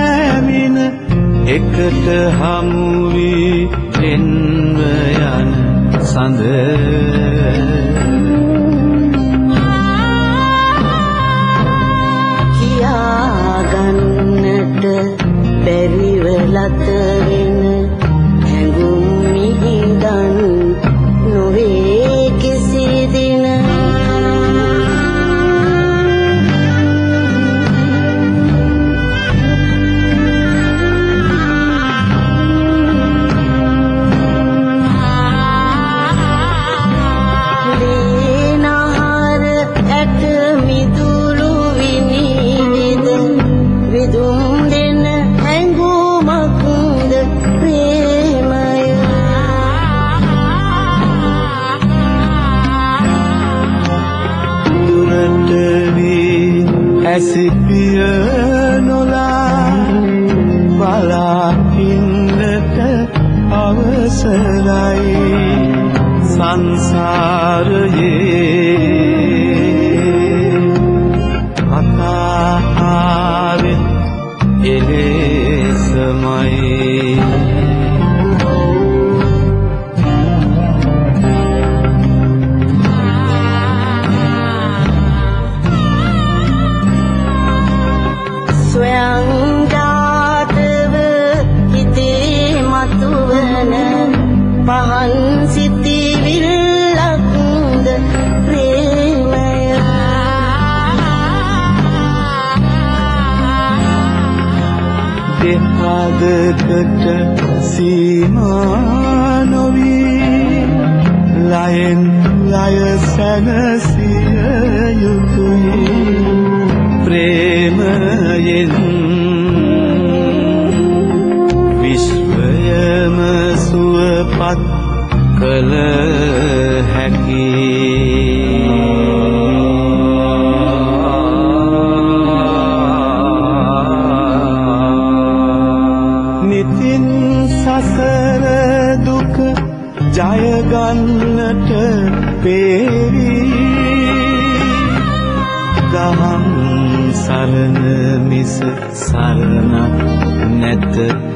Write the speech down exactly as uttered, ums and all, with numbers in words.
පැමිණ එකට හමු වී එන්ව යන සඳ කියාගන්නට බැරිව ලත වෙන හැඟුම් මිහිදන් නොවේ කිසි දින ඇසිපිය නොලා බලා ඉන්නට අවසරයි සංසාරයේ අතාරින් එලෙසමයි පහන් සිතිවිල්ලක්ද ප්‍රේමය දෙපාදකට සීමා නොවී ලයෙන් ලය සැනසිය යුතුයි ප්‍රේමයෙන් විශ්වයම සුවපත් කළ හැකි නිතින් සසර දුක ජය ගන්නට පෙරි දහම් සරණ මිස සරණක් නැත